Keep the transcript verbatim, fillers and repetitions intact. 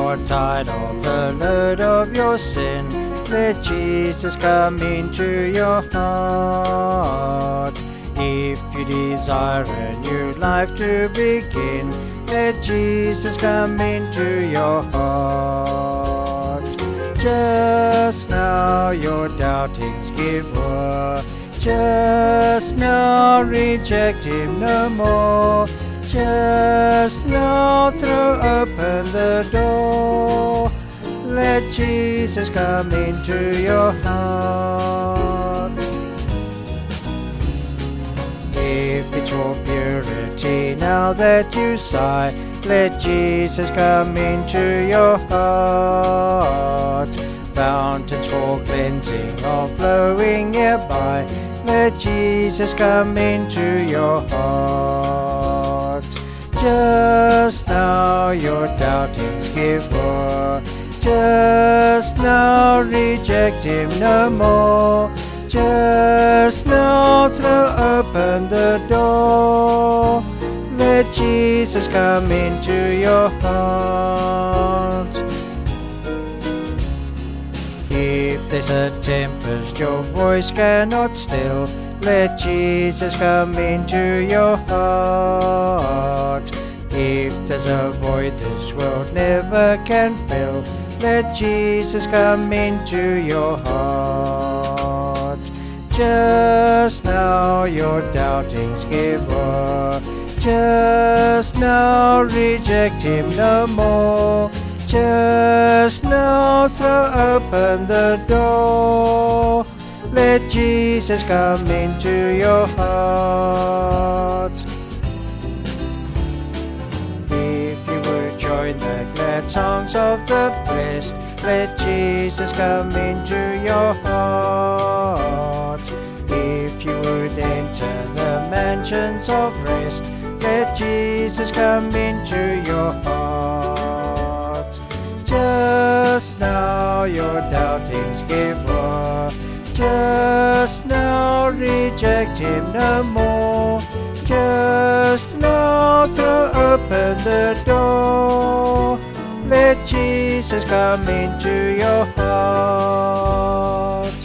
you're tired of the load of your sin, let Jesus come into your heart. If you desire a new life to begin, let Jesus come into your heart. Just now your doubtings give way. Just now reject him no more. Just now throw open the door. Let Jesus come into your heart. If it's for purity now that you sigh, let Jesus come into your heart. Fountains for cleansing are flowing nearby, let Jesus come into your heart. Just now your doubtings give way. Just now reject him no more. Just now throw open the door. Let Jesus come into your heart. If there's a tempest your voice cannot still, let Jesus come into your heart. If there's a void this world never can fill, let Jesus come into your heart. Just now your doubtings give way. Just now reject him no more. Just now throw open the door. Let Jesus come into your heart. If you would join the glad songs of the blessed, let Jesus come into your heart. If you would enter the mansions of rest, let Jesus come into your heart. Just now your doubtings give way. Just now reject him no more. Just now throw open the door. Let Jesus come into your heart.